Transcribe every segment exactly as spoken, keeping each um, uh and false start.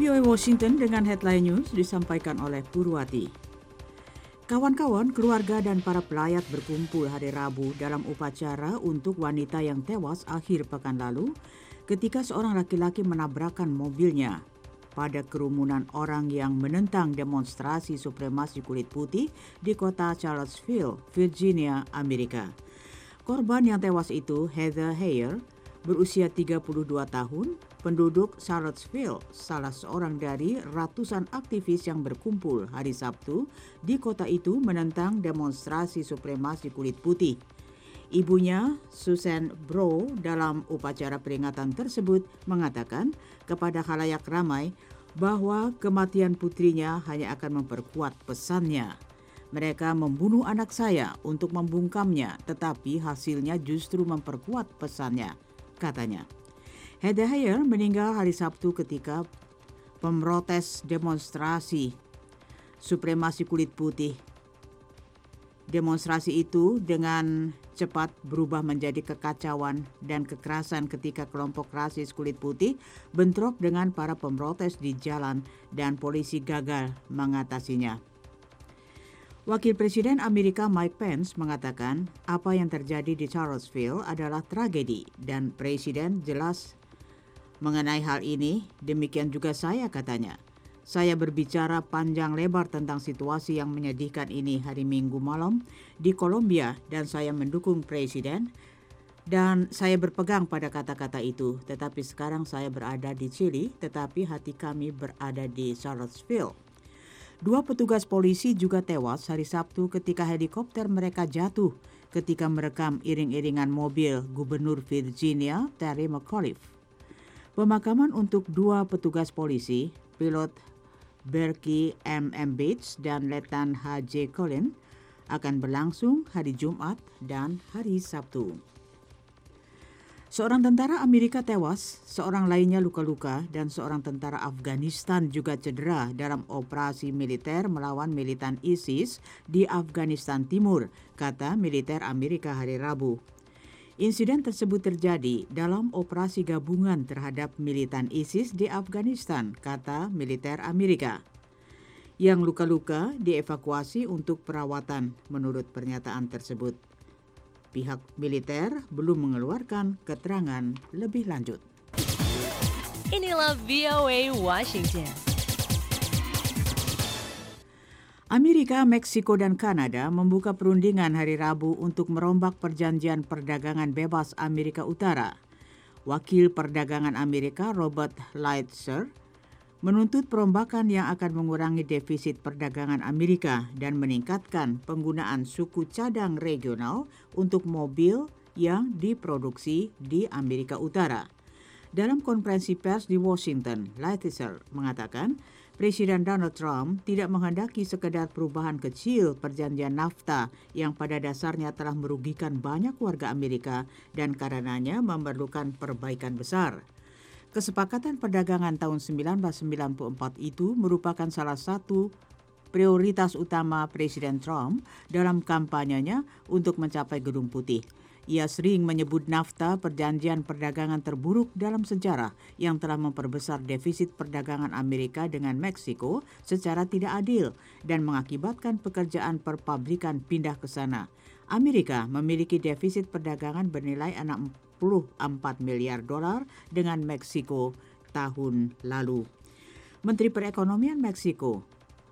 V O A Washington dengan headline news disampaikan oleh Purwati. Kawan-kawan, keluarga dan para pelayat berkumpul hari Rabu dalam upacara untuk wanita yang tewas akhir pekan lalu ketika seorang laki-laki menabrakkan mobilnya pada kerumunan orang yang menentang demonstrasi supremasi kulit putih di kota Charlottesville, Virginia, Amerika. Korban yang tewas itu, Heather Heyer, berusia tiga puluh dua tahun, penduduk Charlottesville, salah seorang dari ratusan aktivis yang berkumpul hari Sabtu di kota itu menentang demonstrasi supremasi kulit putih. Ibunya, Susan Bro, dalam upacara peringatan tersebut mengatakan kepada khalayak ramai bahwa kematian putrinya hanya akan memperkuat pesannya. Mereka membunuh anak saya untuk membungkamnya, tetapi hasilnya justru memperkuat pesannya, katanya. Heather Heyer meninggal hari Sabtu ketika pemrotes demonstrasi supremasi kulit putih. Demonstrasi itu dengan cepat berubah menjadi kekacauan dan kekerasan ketika kelompok rasis kulit putih bentrok dengan para pemrotes di jalan dan polisi gagal mengatasinya. Wakil Presiden Amerika Mike Pence mengatakan apa yang terjadi di Charlottesville adalah tragedi dan Presiden jelas mengenai hal ini. Demikian juga saya, katanya. Saya berbicara panjang lebar tentang situasi yang menyedihkan ini hari Minggu malam di Columbia dan saya mendukung Presiden dan saya berpegang pada kata-kata itu. Tetapi sekarang saya berada di Chile, tetapi hati kami berada di Charlottesville. Dua petugas polisi juga tewas hari Sabtu ketika helikopter mereka jatuh ketika merekam iring-iringan mobil Gubernur Virginia Terry McAuliffe. Pemakaman untuk dua petugas polisi, pilot Berkey M M Bates dan Letnan H J Collins, akan berlangsung hari Jumat dan hari Sabtu. Seorang tentara Amerika tewas, seorang lainnya luka-luka, dan seorang tentara Afghanistan juga cedera dalam operasi militer melawan militan ISIS di Afghanistan Timur, kata militer Amerika hari Rabu. Insiden tersebut terjadi dalam operasi gabungan terhadap militan ISIS di Afghanistan, kata militer Amerika. Yang luka-luka dievakuasi untuk perawatan, menurut pernyataan tersebut. Pihak militer belum mengeluarkan keterangan lebih lanjut. Inilah V O A Washington. Amerika, Meksiko, dan Kanada membuka perundingan hari Rabu untuk merombak perjanjian perdagangan bebas Amerika Utara. Wakil Perdagangan Amerika Robert Lighthizer menuntut perombakan yang akan mengurangi defisit perdagangan Amerika dan meningkatkan penggunaan suku cadang regional untuk mobil yang diproduksi di Amerika Utara. Dalam konferensi pers di Washington, Lighthizer mengatakan Presiden Donald Trump tidak menghendaki sekedar perubahan kecil perjanjian NAFTA yang pada dasarnya telah merugikan banyak warga Amerika dan karenanya memerlukan perbaikan besar. Kesepakatan perdagangan tahun seribu sembilan ratus sembilan puluh empat itu merupakan salah satu prioritas utama Presiden Trump dalam kampanyenya untuk mencapai Gedung Putih. Ia sering menyebut NAFTA perjanjian perdagangan terburuk dalam sejarah yang telah memperbesar defisit perdagangan Amerika dengan Meksiko secara tidak adil dan mengakibatkan pekerjaan perpabrikan pindah ke sana. Amerika memiliki defisit perdagangan bernilai enam puluh empat miliar dolar dengan Meksiko tahun lalu. Menteri Perekonomian Meksiko,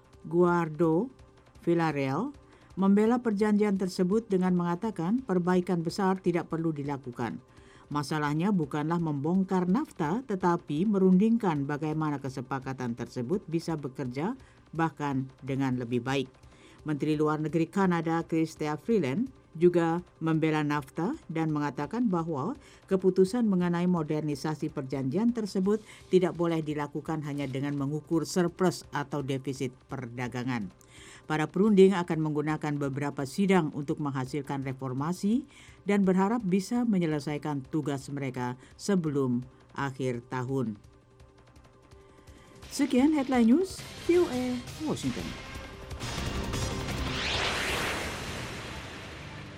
Guardo Villarreal, membela perjanjian tersebut dengan mengatakan perbaikan besar tidak perlu dilakukan. Masalahnya bukanlah membongkar NAFTA, tetapi merundingkan bagaimana kesepakatan tersebut bisa bekerja bahkan dengan lebih baik. Menteri Luar Negeri Kanada, Chrystia Freeland, juga membela NAFTA dan mengatakan bahwa keputusan mengenai modernisasi perjanjian tersebut tidak boleh dilakukan hanya dengan mengukur surplus atau defisit perdagangan. Para perunding akan menggunakan beberapa sidang untuk menghasilkan reformasi dan berharap bisa menyelesaikan tugas mereka sebelum akhir tahun. Sekian headline news V O A Washington.